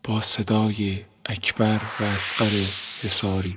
با صدای اکبر و اصغر حصاری.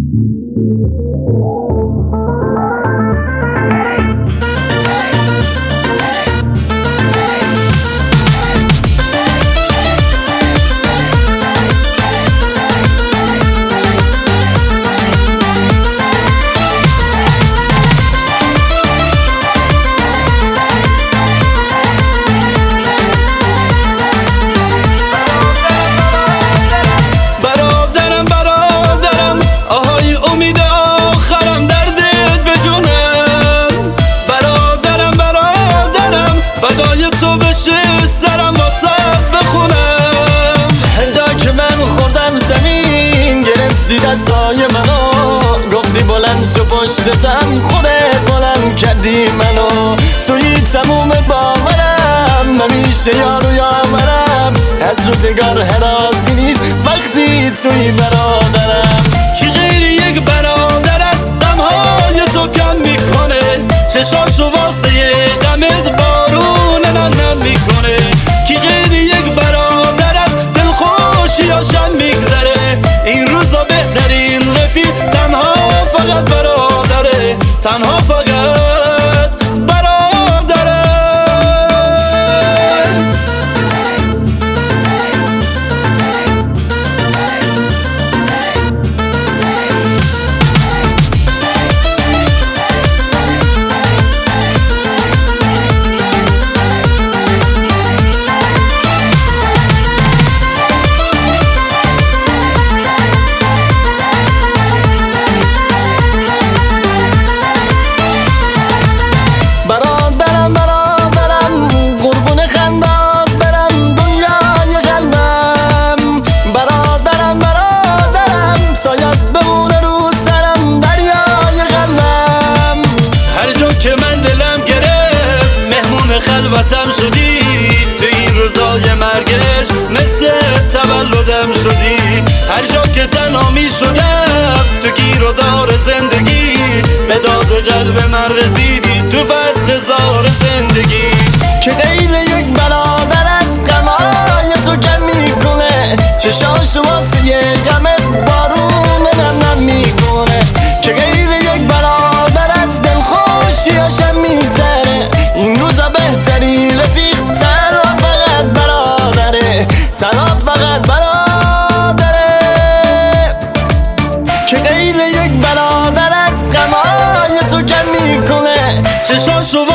فدای تو بشه سرم واسه بخونم. هنجا که من خوردم زمین گرفتی دستای منو، گفتی بلند شو پشتتم، خودت بلند کردی منو. توی تموم باورم همیشه یارو یاورم، از روزگار حراسی نیست وقتی توی برادرم. کی غیر یک برادر است غمهای تو کم میکنه، چشاشو واسه غمت بارون نم میکنه. کی غیر یک برادر است دلخوشیاشم میگذره، این روزا بهترین رفیق تنها فقط برادره، تنها فقط برادره. خلوتم شدی تو این روزای مرگش، مثل تولدم شدی. هر جا که تنها می شدم تو گیر و دار زندگی، به داد قلب من رسیدی تو فصل هزار زندگی. که غیر یک برادر از غمای تو کم میکنه، چشاش واسه غمت بارون نم میکنه. که غیر یک برادر از دلخوشیاشم میگذره، این روزا بهترین رفیق تنها فقط برادره، تنها فقط برادره. که غیر یک برادر از غمای تو کم میکنه، چشاشو